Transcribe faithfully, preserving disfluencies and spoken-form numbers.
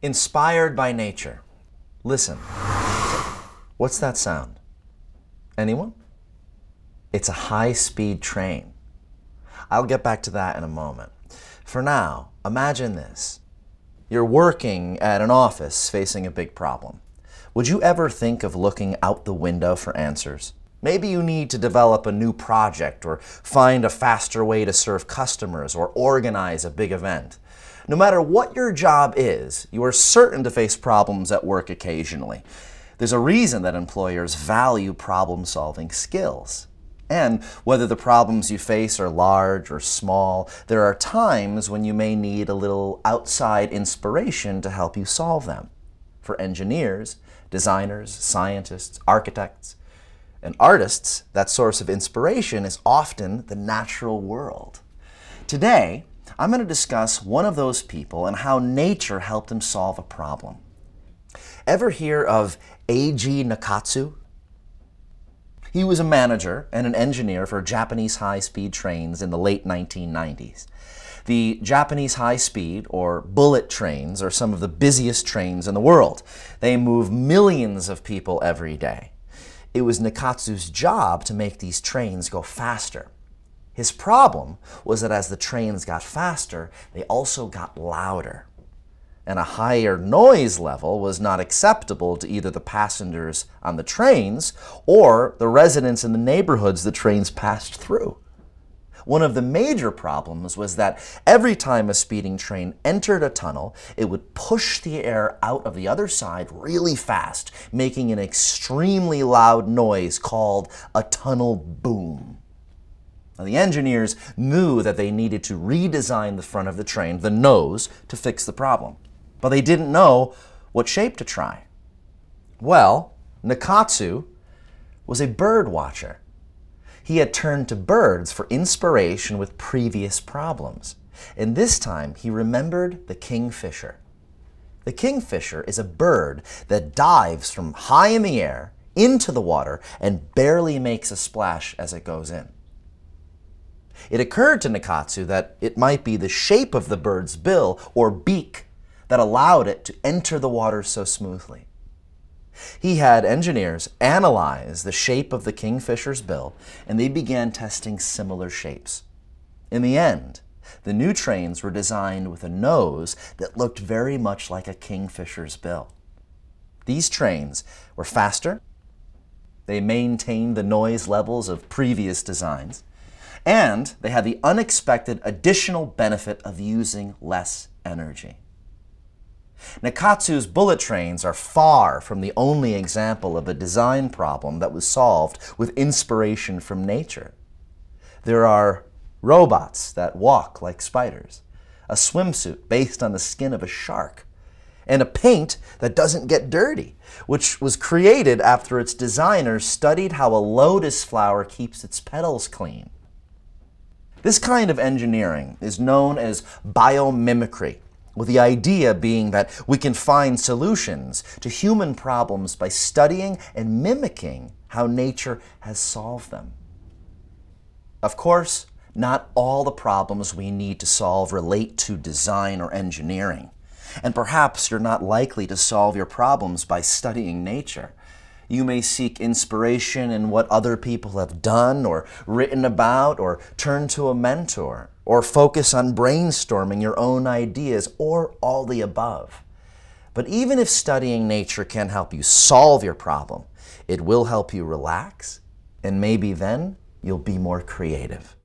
Inspired by nature. Listen. What's that sound? Anyone? It's a high-speed train. I'll get back to that in a moment. For now, imagine this. You're working at an office facing a big problem. Would you ever think of looking out the window for answers? Maybe you need to develop a new project or find a faster way to serve customers or organize a big event. No matter what your job is, you are certain to face problems at work occasionally. There's a reason that employers value problem-solving skills. And whether the problems you face are large or small, there are times when you may need a little outside inspiration to help you solve them. For engineers, designers, scientists, architects, and artists, that source of inspiration is often the natural world. Today, I'm going to discuss one of those people and how nature helped him solve a problem. Ever hear of Eiji Nakatsu? He was a manager and an engineer for Japanese high-speed trains in the late nineteen nineties. The Japanese high-speed, or bullet trains, are some of the busiest trains in the world. They move millions of people every day. It was Nakatsu's job to make these trains go faster. His problem was that as the trains got faster, they also got louder. And a higher noise level was not acceptable to either the passengers on the trains or the residents in the neighborhoods the trains passed through. One of the major problems was that every time a speeding train entered a tunnel, it would push the air out of the other side really fast, making an extremely loud noise called a tunnel boom. Now, the engineers knew that they needed to redesign the front of the train, the nose, to fix the problem. But they didn't know what shape to try. Well, Nakatsu was a bird watcher. He had turned to birds for inspiration with previous problems. And this time, he remembered the kingfisher. The kingfisher is a bird that dives from high in the air into the water and barely makes a splash as it goes in. It occurred to Nakatsu that it might be the shape of the bird's bill or beak that allowed it to enter the water so smoothly. He had engineers analyze the shape of the kingfisher's bill, and they began testing similar shapes. In the end, the new trains were designed with a nose that looked very much like a kingfisher's bill. These trains were faster, they maintained the noise levels of previous designs, and they had the unexpected additional benefit of using less energy. Nakatsu's bullet trains are far from the only example of a design problem that was solved with inspiration from nature. There are robots that walk like spiders, a swimsuit based on the skin of a shark, and a paint that doesn't get dirty, which was created after its designers studied how a lotus flower keeps its petals clean. This kind of engineering is known as biomimicry, with the idea being that we can find solutions to human problems by studying and mimicking how nature has solved them. Of course, not all the problems we need to solve relate to design or engineering, and perhaps you're not likely to solve your problems by studying nature. You may seek inspiration in what other people have done or written about, or turn to a mentor, or focus on brainstorming your own ideas, or all the above. But even if studying nature can help you solve your problem, it will help you relax, and maybe then you'll be more creative.